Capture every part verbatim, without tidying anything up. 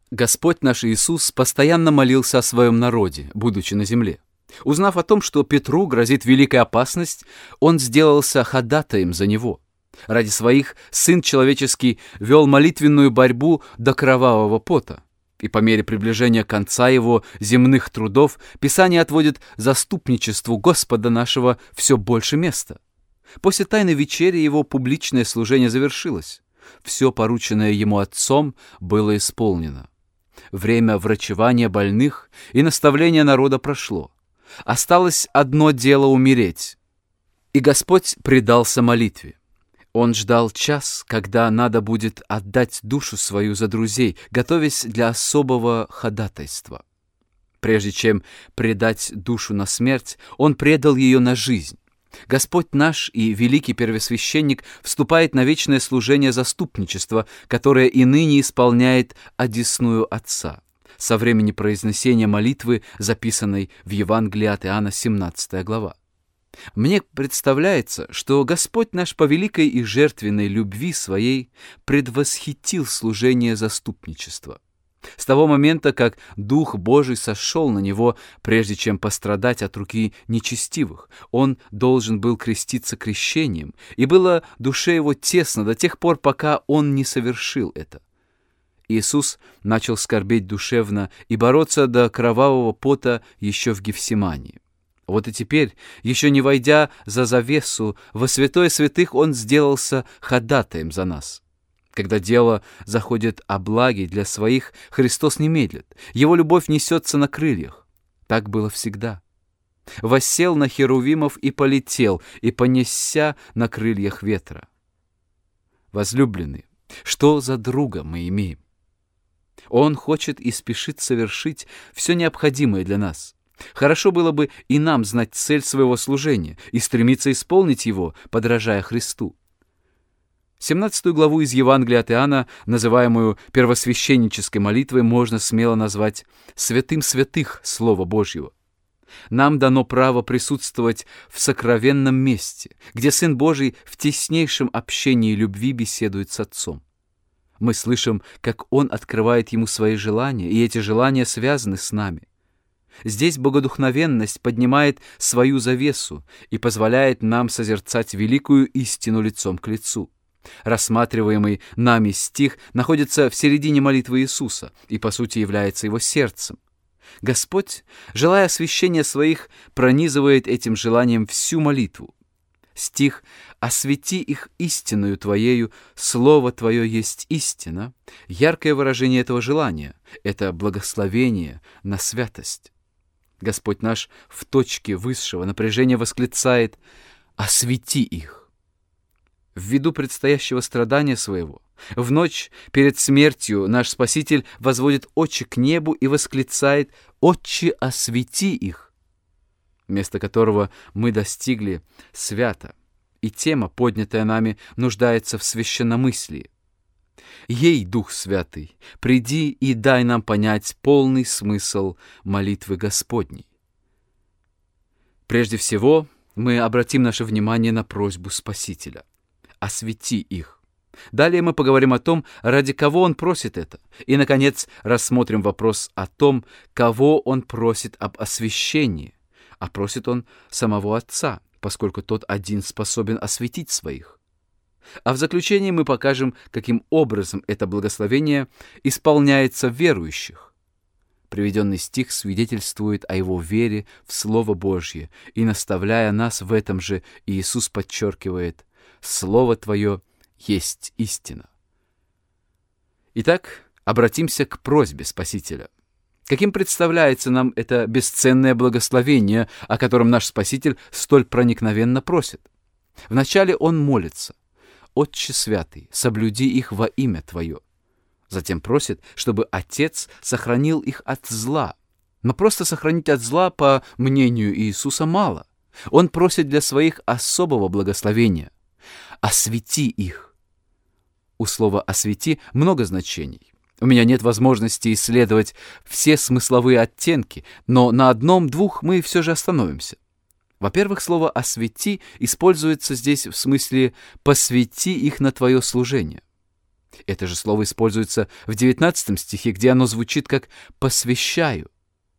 Господь наш Иисус постоянно молился о своем народе, будучи на земле. Узнав о том, что Петру грозит великая опасность, он сделался ходатаем за него. Ради своих Сын Человеческий вел молитвенную борьбу до кровавого пота. И по мере приближения конца его земных трудов Писание отводит заступничеству Господа нашего все больше места. После Тайной вечери его публичное служение завершилось. Все порученное ему Отцом было исполнено. Время врачевания больных и наставления народа прошло. Осталось одно дело — умереть. И Господь предался молитве. Он ждал час, когда надо будет отдать душу свою за друзей, готовясь для особого ходатайства. Прежде чем предать душу на смерть, Он предал ее на жизнь. Господь наш и великий первосвященник вступает на вечное служение заступничества, которое и ныне исполняет одесную Отца, со времени произнесения молитвы, записанной в Евангелии от Иоанна, семнадцатая глава. Мне представляется, что Господь наш по великой и жертвенной любви своей предвосхитил служение заступничества. С того момента, как Дух Божий сошел на него, прежде чем пострадать от руки нечестивых, он должен был креститься крещением, и было душе его тесно до тех пор, пока он не совершил это. Иисус начал скорбеть душевно и бороться до кровавого пота еще в Гефсимании. Вот и теперь, еще не войдя за завесу, во святое святых он сделался ходатаем за нас. Когда дело заходит о благе для своих, Христос не медлит. Его любовь несется на крыльях. Так было всегда. Воссел на херувимов и полетел, и понесся на крыльях ветра. Возлюбленные, что за друга мы имеем? Он хочет и спешит совершить все необходимое для нас. Хорошо было бы и нам знать цель своего служения и стремиться исполнить его, подражая Христу. семнадцатую главу из Евангелия от Иоанна, называемую первосвященнической молитвой, можно смело назвать «святым святых» Слова Божьего. Нам дано право присутствовать в сокровенном месте, где Сын Божий в теснейшем общении любви беседует с Отцом. Мы слышим, как Он открывает Ему свои желания, и эти желания связаны с нами. Здесь богодухновенность поднимает свою завесу и позволяет нам созерцать великую истину лицом к лицу. Рассматриваемый нами стих находится в середине молитвы Иисуса и, по сути, является его сердцем. Господь, желая освящения своих, пронизывает этим желанием всю молитву. Стих «Освети их истиною Твоею, Слово Твое есть истина» — яркое выражение этого желания, это благословение на святость. Господь наш в точке высшего напряжения восклицает «Освети их». Ввиду предстоящего страдания своего, в ночь перед смертью наш Спаситель возводит очи к небу и восклицает «Отче, освети их», место которого мы достигли свято, и тема, поднятая нами, нуждается в священномыслии. Ей, Дух Святый, приди и дай нам понять полный смысл молитвы Господней. Прежде всего, мы обратим наше внимание на просьбу Спасителя. «Освети их». Далее мы поговорим о том, ради кого Он просит это. И, наконец, рассмотрим вопрос о том, кого Он просит об освящении. А просит Он самого Отца, поскольку Тот один способен осветить своих. А в заключение мы покажем, каким образом это благословение исполняется в верующих. Приведенный стих свидетельствует о его вере в Слово Божье, и, наставляя нас в этом же, Иисус подчеркивает: «Слово Твое есть истина». Итак, обратимся к просьбе Спасителя. Каким представляется нам это бесценное благословение, о котором наш Спаситель столь проникновенно просит? Вначале Он молится: «Отче святый, соблюди их во имя Твое». Затем просит, чтобы Отец сохранил их от зла. Но просто сохранить от зла, по мнению Иисуса, мало. Он просит для своих особого благословения: «Освети их». У слова «освети» много значений. У меня нет возможности исследовать все смысловые оттенки, но на одном-двух мы все же остановимся. Во-первых, слово «освети» используется здесь в смысле «посвяти их на твое служение». Это же слово используется в девятнадцатом стихе, где оно звучит как «посвящаю».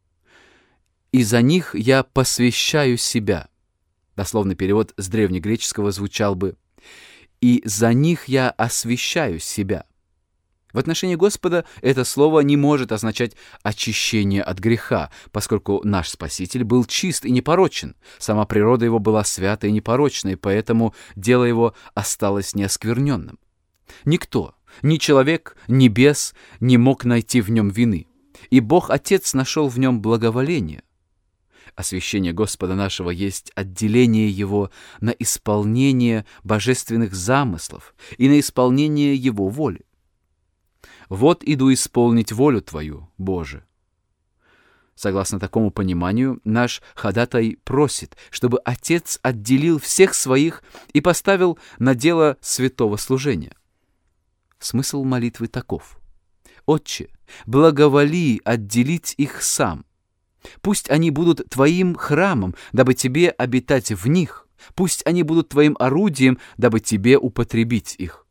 «И за них я посвящаю себя». Дословный перевод с древнегреческого звучал бы «и за них я освящаю себя». В отношении Господа это слово не может означать очищение от греха, поскольку наш Спаситель был чист и непорочен. Сама природа его была свята и непорочна, и поэтому дело его осталось неоскверненным. Никто, ни человек, ни бес не мог найти в нем вины, и Бог Отец нашел в нем благоволение. Освящение Господа нашего есть отделение Его на исполнение божественных замыслов и на исполнение Его воли. «Вот иду исполнить волю Твою, Боже». Согласно такому пониманию, наш ходатай просит, чтобы Отец отделил всех своих и поставил на дело святого служения. Смысл молитвы таков: «Отче, благоволи отделить их сам. Пусть они будут Твоим храмом, дабы Тебе обитать в них. Пусть они будут Твоим орудием, дабы Тебе употребить их».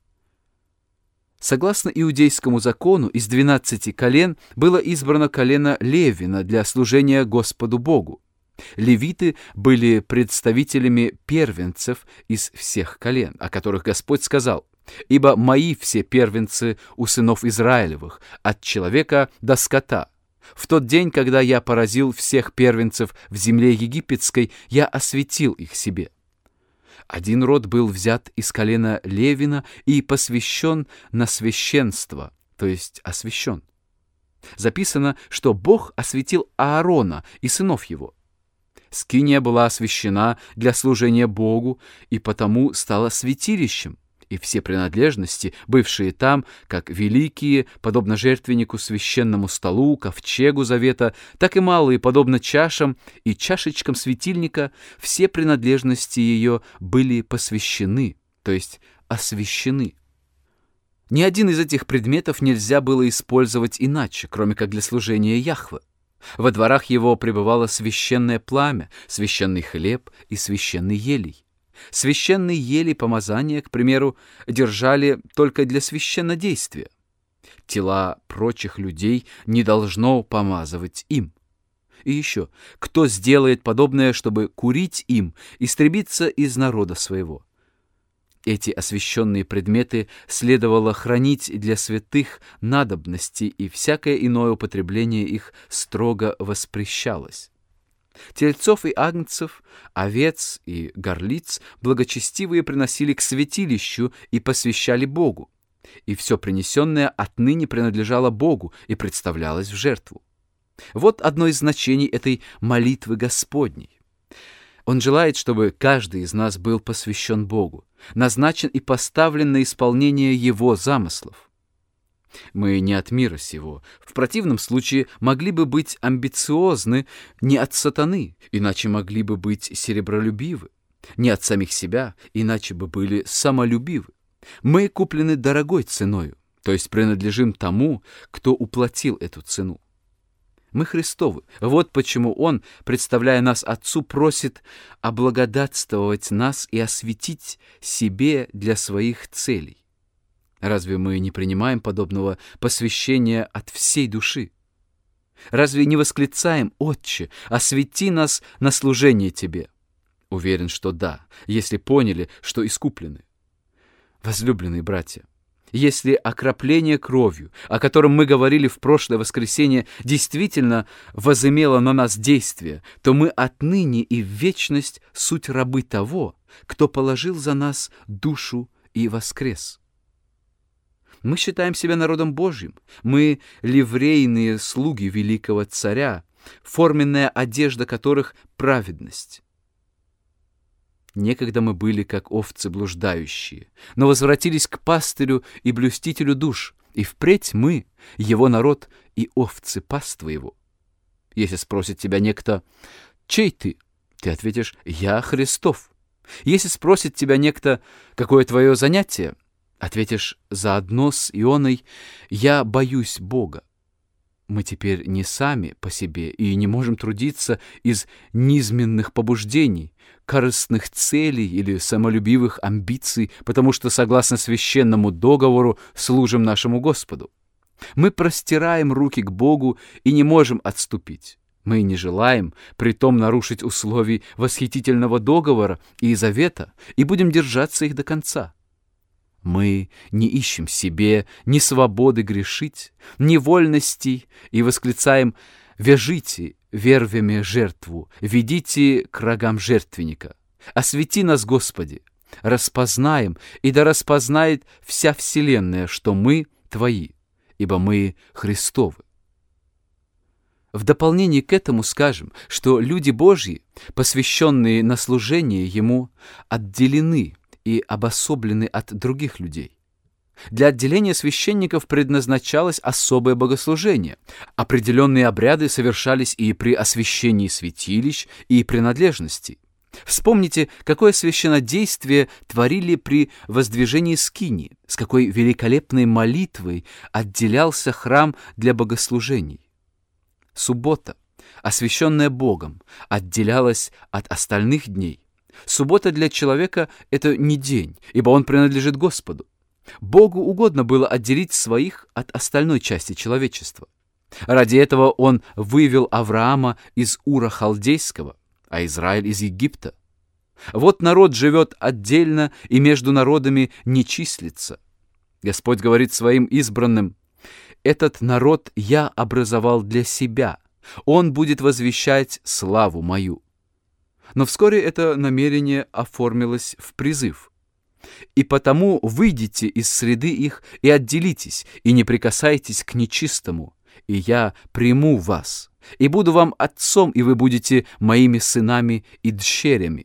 Согласно иудейскому закону, из двенадцати колен было избрано колено Левина для служения Господу Богу. Левиты были представителями первенцев из всех колен, о которых Господь сказал: «Ибо мои все первенцы у сынов Израилевых, от человека до скота. В тот день, когда я поразил всех первенцев в земле египетской, я осветил их себе». Один род был взят из колена Левина и посвящен на священство, то есть освящен. Записано, что Бог осветил Аарона и сынов его. Скиния была освящена для служения Богу и потому стала святилищем, и все принадлежности, бывшие там, как великие, подобно жертвеннику, священному столу, ковчегу завета, так и малые, подобно чашам и чашечкам светильника, все принадлежности ее были посвящены, то есть освящены. Ни один из этих предметов нельзя было использовать иначе, кроме как для служения Яхве. Во дворах его пребывало священное пламя, священный хлеб и священный елей. Священный елей помазания, к примеру, держали только для священнодействия. Тела прочих людей не должно помазывать им. И еще, кто сделает подобное, чтобы курить им, истребиться из народа своего? Эти освященные предметы следовало хранить для святых надобностей, и всякое иное употребление их строго воспрещалось. Тельцов и агнцев, овец и горлиц благочестивые приносили к святилищу и посвящали Богу, и все принесенное отныне принадлежало Богу и представлялось в жертву. Вот одно из значений этой молитвы Господней. Он желает, чтобы каждый из нас был посвящен Богу, назначен и поставлен на исполнение Его замыслов. Мы не от мира сего. В противном случае могли бы быть амбициозны не от сатаны, иначе могли бы быть серебролюбивы, не от самих себя, иначе бы были самолюбивы. Мы куплены дорогой ценою, то есть принадлежим тому, кто уплатил эту цену. Мы Христовы. Вот почему Он, представляя нас Отцу, просит облагодатствовать нас и осветить себе для своих целей. Разве мы не принимаем подобного посвящения от всей души? Разве не восклицаем: «Отче, освети нас на служение Тебе»? Уверен, что да, если поняли, что искуплены. Возлюбленные братья, если окропление кровью, о котором мы говорили в прошлое воскресенье, действительно возымело на нас действие, то мы отныне и в вечность суть рабы того, кто положил за нас душу и воскрес. Мы считаем себя народом Божьим. Мы ливрейные слуги великого царя, форменная одежда которых — праведность. Некогда мы были, как овцы блуждающие, но возвратились к пастырю и блюстителю душ, и впредь мы, его народ и овцы паства его. Если спросит тебя некто: «Чей ты?», ты ответишь: «Я Христов». Если спросит тебя некто: «Какое твое занятие?», ответишь заодно с Ионой: «Я боюсь Бога». мы теперь не сами по себе и не можем трудиться из низменных побуждений, корыстных целей или самолюбивых амбиций, потому что, согласно священному договору, служим нашему Господу. Мы простираем руки к Богу и не можем отступить. Мы не желаем притом нарушить условий восхитительного договора и завета и будем держаться их до конца. Мы не ищем себе ни свободы грешить, ни вольностей и восклицаем: «Вяжите вервями жертву, ведите к рогам жертвенника. Освети нас, Господи, распознаем, и да распознает вся вселенная, что мы Твои, ибо мы Христовы». В дополнение к этому скажем, что люди Божьи, посвященные на служение Ему, отделены и обособлены от других людей. Для отделения священников предназначалось особое богослужение. Определенные обряды совершались и при освящении святилищ, и принадлежностей. Вспомните, какое священнодействие творили при воздвижении скинии, с какой великолепной молитвой отделялся храм для богослужений. Суббота, освященная Богом, отделялась от остальных дней. Суббота для человека — это не день, ибо он принадлежит Господу. Богу угодно было отделить своих от остальной части человечества. Ради этого Он вывел Авраама из Ура Халдейского, а Израиль из Египта. Вот народ живет отдельно и между народами не числится. Господь говорит своим избранным: «Этот народ я образовал для себя, он будет возвещать славу мою». Но вскоре это намерение оформилось в призыв. «И потому выйдите из среды их и отделитесь, и не прикасайтесь к нечистому, и я приму вас, и буду вам отцом, и вы будете моими сынами и дщерями».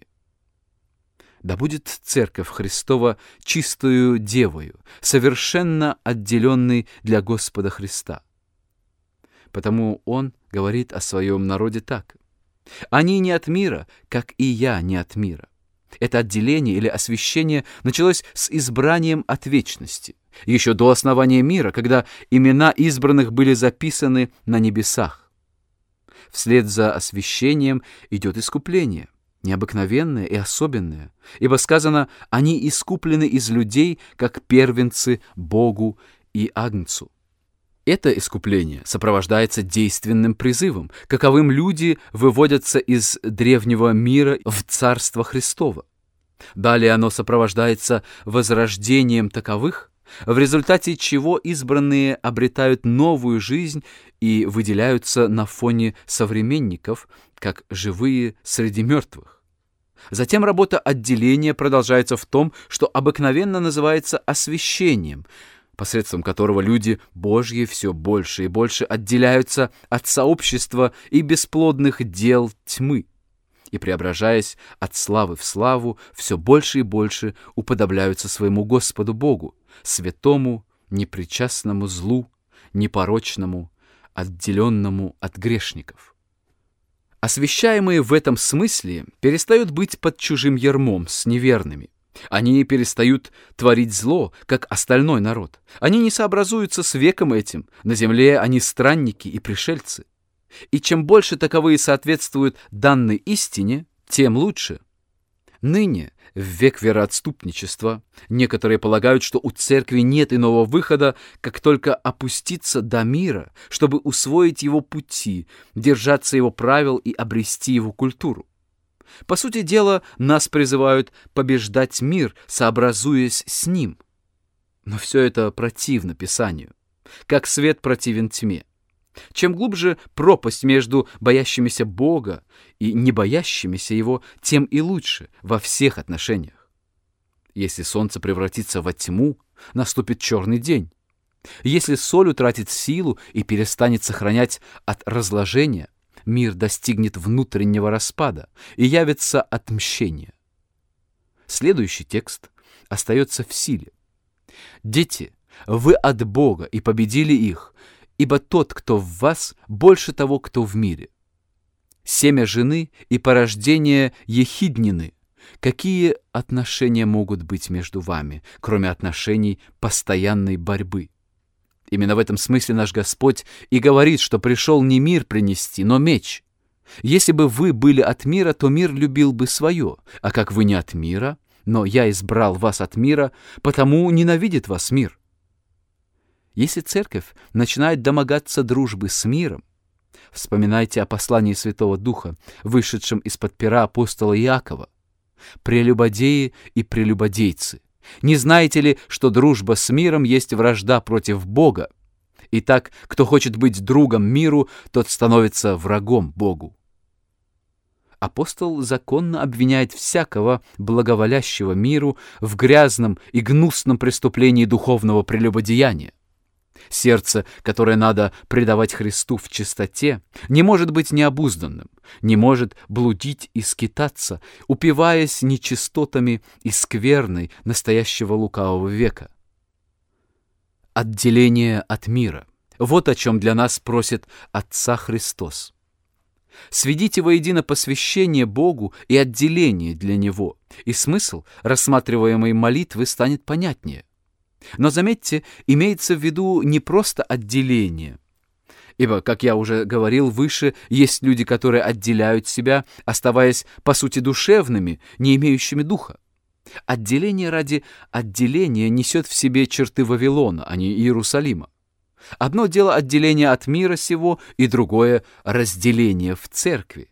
Да будет Церковь Христова чистою девою, совершенно отделенной для Господа Христа. Потому Он говорит о своем народе так: «Они не от мира, как и я не от мира». Это отделение или освящение началось с избранием от вечности, еще до основания мира, когда имена избранных были записаны на небесах. Вслед за освящением идет искупление, необыкновенное и особенное, ибо сказано: «Они искуплены из людей, как первенцы Богу и Агнцу». Это искупление сопровождается действенным призывом, каковым люди выводятся из древнего мира в Царство Христово. Далее оно сопровождается возрождением таковых, в результате чего избранные обретают новую жизнь и выделяются на фоне современников, как живые среди мертвых. Затем работа отделения продолжается в том, что обыкновенно называется освящением, посредством которого люди Божьи все больше и больше отделяются от сообщества и бесплодных дел тьмы, и, преображаясь от славы в славу, все больше и больше уподобляются своему Господу Богу, святому, непричастному злу, непорочному, отделенному от грешников. Освящаемые в этом смысле перестают быть под чужим ярмом с неверными. Они перестают творить зло, как остальной народ. Они не сообразуются с веком этим. На земле они странники и пришельцы. И чем больше таковые соответствуют данной истине, тем лучше. Ныне, в век вероотступничества, некоторые полагают, что у церкви нет иного выхода, как только опуститься до мира, чтобы усвоить его пути, держаться его правил и обрести его культуру. По сути дела, нас призывают побеждать мир, сообразуясь с ним. Но все это противно Писанию, как свет противен тьме. Чем глубже пропасть между боящимися Бога и не боящимися Его, тем и лучше во всех отношениях. Если солнце превратится во тьму, наступит черный день. Если соль утратит силу и перестанет сохранять от разложения, мир достигнет внутреннего распада и явится отмщение. Следующий текст остается в силе. «Дети, вы от Бога и победили их, ибо тот, кто в вас, больше того, кто в мире. Семя жены и порождение ехиднины. Какие отношения могут быть между вами, кроме отношений постоянной борьбы? Именно в этом смысле наш Господь и говорит, что пришел не мир принести, но меч. Если бы вы были от мира, то мир любил бы свое, а как вы не от мира, но я избрал вас от мира, потому ненавидит вас мир. Если церковь начинает домогаться дружбы с миром, вспоминайте о послании Святого Духа, вышедшем из-под пера апостола Иакова. Прелюбодеи и прелюбодейцы, не знаете ли, что дружба с миром есть вражда против Бога? Итак, кто хочет быть другом миру, тот становится врагом Богу. Апостол законно обвиняет всякого благоволящего миру в грязном и гнусном преступлении духовного прелюбодеяния. Сердце, которое надо предавать Христу в чистоте, не может быть необузданным, не может блудить и скитаться, упиваясь нечистотами и скверной настоящего лукавого века. Отделение от мира. Вот о чем для нас просит Отца Христос. Сведите воедино посвящение Богу и отделение для Него, и смысл рассматриваемой молитвы станет понятнее. Но, заметьте, имеется в виду не просто отделение. Ибо, как я уже говорил выше, есть люди, которые отделяют себя, оставаясь, по сути, душевными, не имеющими духа. Отделение ради отделения несет в себе черты Вавилона, а не Иерусалима. Одно дело отделение от мира сего, и другое — разделение в церкви.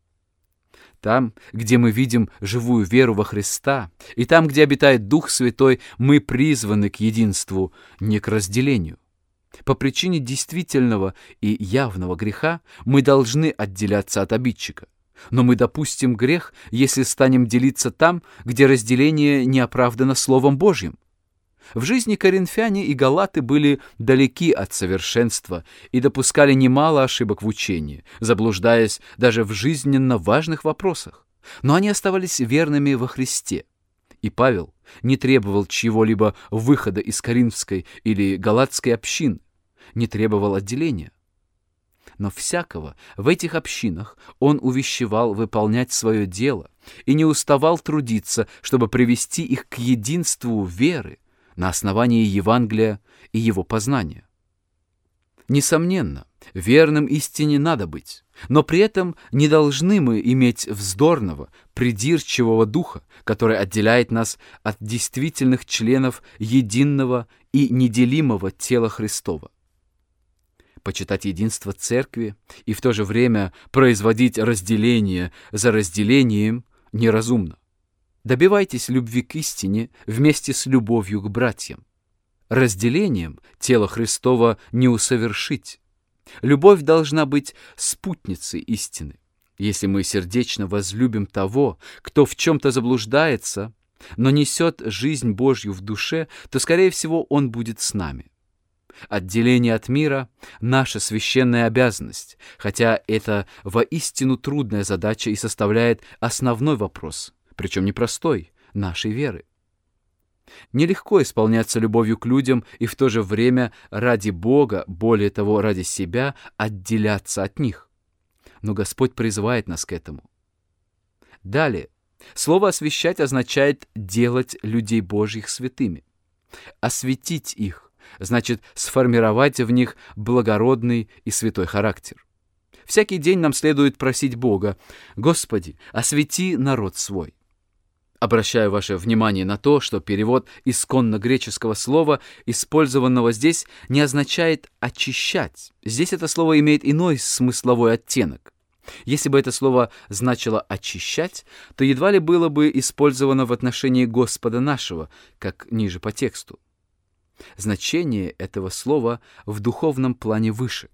Там, где мы видим живую веру во Христа, и там, где обитает Дух Святой, мы призваны к единству, не к разделению. По причине действительного и явного греха мы должны отделяться от обидчика. Но мы допустим грех, если станем делиться там, где разделение не оправдано Словом Божьим. В жизни коринфяне и галаты были далеки от совершенства и допускали немало ошибок в учении, заблуждаясь даже в жизненно важных вопросах. Но они оставались верными во Христе. И Павел не требовал чьего-либо выхода из коринфской или галатской общин, не требовал отделения. Но всякого в этих общинах он увещевал выполнять свое дело и не уставал трудиться, чтобы привести их к единству веры на основании Евангелия и его познания. Несомненно, верным истине надо быть, но при этом не должны мы иметь вздорного, придирчивого духа, который отделяет нас от действительных членов единого и неделимого тела Христова. Почитать единство Церкви и в то же время производить разделение за разделением неразумно. Добивайтесь любви к истине вместе с любовью к братьям. Разделением тело Христова не усовершить. Любовь должна быть спутницей истины. Если мы сердечно возлюбим того, кто в чем-то заблуждается, но несет жизнь Божью в душе, то, скорее всего, он будет с нами. Отделение от мира — наша священная обязанность, хотя это воистину трудная задача и составляет основной вопрос, причем непростой, нашей веры. Нелегко исполняться любовью к людям и в то же время ради Бога, более того, ради себя, отделяться от них. Но Господь призывает нас к этому. Далее, слово «освящать» означает делать людей Божьих святыми. Осветить их значит сформировать в них благородный и святой характер. Всякий день нам следует просить Бога: «Господи, освети народ свой». Обращаю ваше внимание на то, что перевод исконно греческого слова, использованного здесь, не означает «очищать». Здесь это слово имеет иной смысловой оттенок. Если бы это слово значило «очищать», то едва ли было бы использовано в отношении Господа нашего, как ниже по тексту. Значение этого слова в духовном плане выше.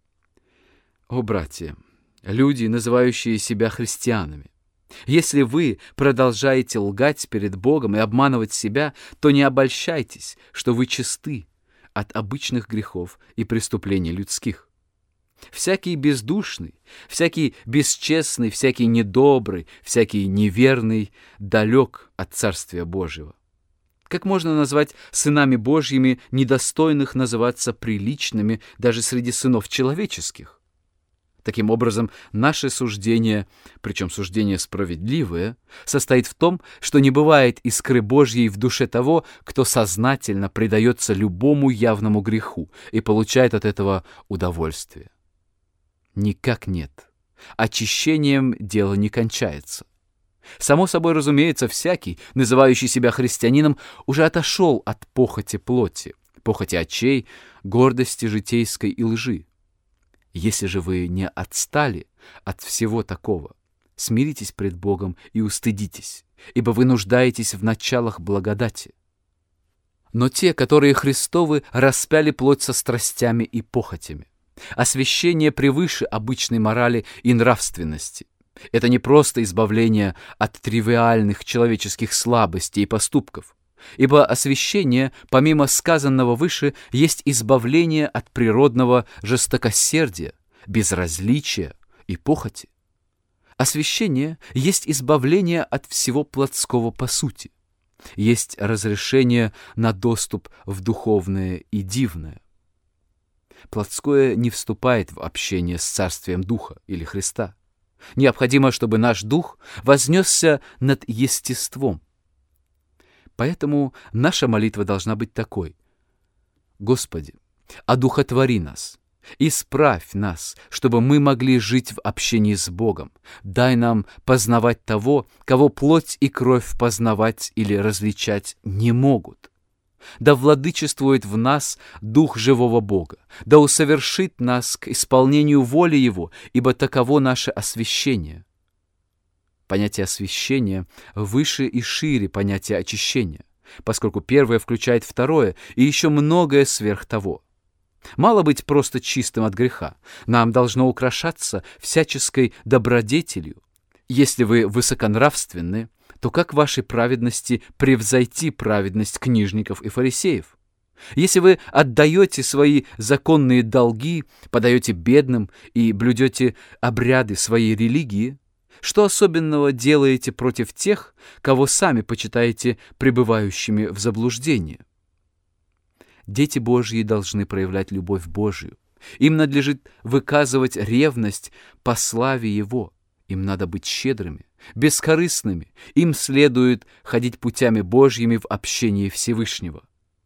О, братья, люди, называющие себя христианами, если вы продолжаете лгать перед Богом и обманывать себя, то не обольщайтесь, что вы чисты от обычных грехов и преступлений людских. Всякий бездушный, всякий бесчестный, всякий недобрый, всякий неверный далек от Царствия Божьего. Как можно назвать сынами Божьими недостойных называться приличными даже среди сынов человеческих? Таким образом, наше суждение, причем суждение справедливое, состоит в том, что не бывает искры Божьей в душе того, кто сознательно предается любому явному греху и получает от этого удовольствие. Никак нет. Очищением дело не кончается. Само собой разумеется, всякий, называющий себя христианином, уже отошел от похоти плоти, похоти очей, гордости житейской и лжи. Если же вы не отстали от всего такого, смиритесь пред Богом и устыдитесь, ибо вы нуждаетесь в началах благодати. Но те, которые Христовы, распяли плоть со страстями и похотями. Освящение превыше обычной морали и нравственности. Это не просто избавление от тривиальных человеческих слабостей и поступков, ибо освящение, помимо сказанного выше, есть избавление от природного жестокосердия, безразличия и похоти. Освящение есть избавление от всего плотского по сути, есть разрешение на доступ в духовное и дивное. Плотское не вступает в общение с Царствием Духа или Христа. Необходимо, чтобы наш дух вознесся над естеством. Поэтому наша молитва должна быть такой: «Господи, одухотвори нас, исправь нас, чтобы мы могли жить в общении с Богом. Дай нам познавать того, кого плоть и кровь познавать или различать не могут. Да владычествует в нас Дух живого Бога, да усовершит нас к исполнению воли Его, ибо таково наше освящение». Понятие освящения выше и шире понятия очищения, поскольку первое включает второе и еще многое сверх того. Мало быть просто чистым от греха, нам должно украшаться всяческой добродетелью. Если вы высоконравственны, то как вашей праведности превзойти праведность книжников и фарисеев? Если вы отдаете свои законные долги, подаете бедным и блюдете обряды своей религии, что особенного делаете против тех, кого сами почитаете пребывающими в заблуждении? Дети Божьи должны проявлять любовь Божию. Им надлежит выказывать ревность по славе Его. Им надо быть щедрыми, бескорыстными. Им следует ходить путями Божьими в общении Всевышнего.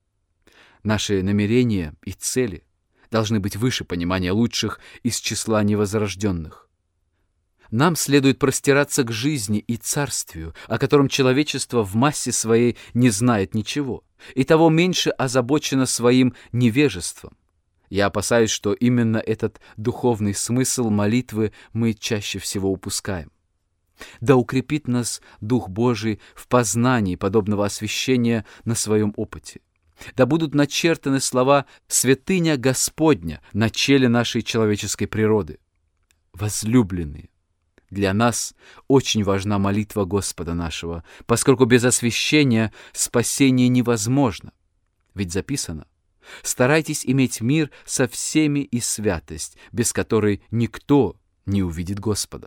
Наши намерения и цели должны быть выше понимания лучших из числа невозрожденных. Нам следует простираться к жизни и царствию, о котором человечество в массе своей не знает ничего, и того меньше озабочено своим невежеством. Я опасаюсь, что именно этот духовный смысл молитвы мы чаще всего упускаем. Да укрепит нас Дух Божий в познании подобного освящения на своем опыте. Да будут начертаны слова «святыня Господня» на челе нашей человеческой природы. Возлюбленные, для нас очень важна молитва Господа нашего, поскольку без освящения спасение невозможно. Ведь записано: «Старайтесь иметь мир со всеми и святость, без которой никто не увидит Господа».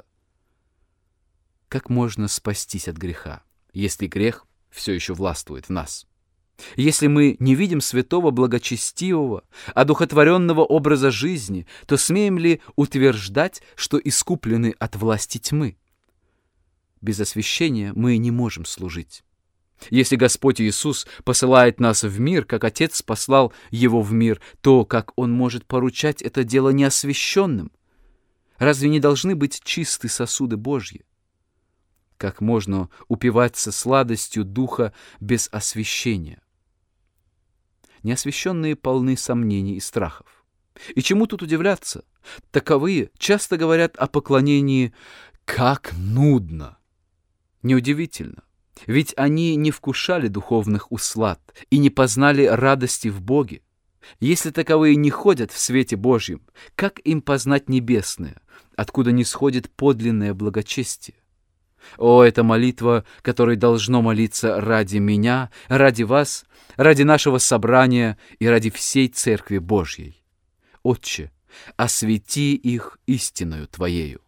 Как можно спастись от греха, если грех все еще властвует в нас? Если мы не видим святого, благочестивого, одухотворенного образа жизни, то смеем ли утверждать, что искуплены от власти тьмы? Без освящения мы не можем служить. Если Господь Иисус посылает нас в мир, как Отец послал Его в мир, то как Он может поручать это дело неосвященным? Разве не должны быть чисты сосуды Божьи? Как можно упиваться сладостью Духа без освящения? Неосвященные полны сомнений и страхов. И чему тут удивляться? Таковые часто говорят о поклонении «как нудно». Неудивительно, ведь они не вкушали духовных услад и не познали радости в Боге. Если таковые не ходят в свете Божьем, как им познать небесное, откуда не сходит подлинное благочестие? О, это молитва, которой должно молиться ради меня, ради вас, ради нашего собрания и ради всей Церкви Божьей. Отче, освети их истиною Твоею.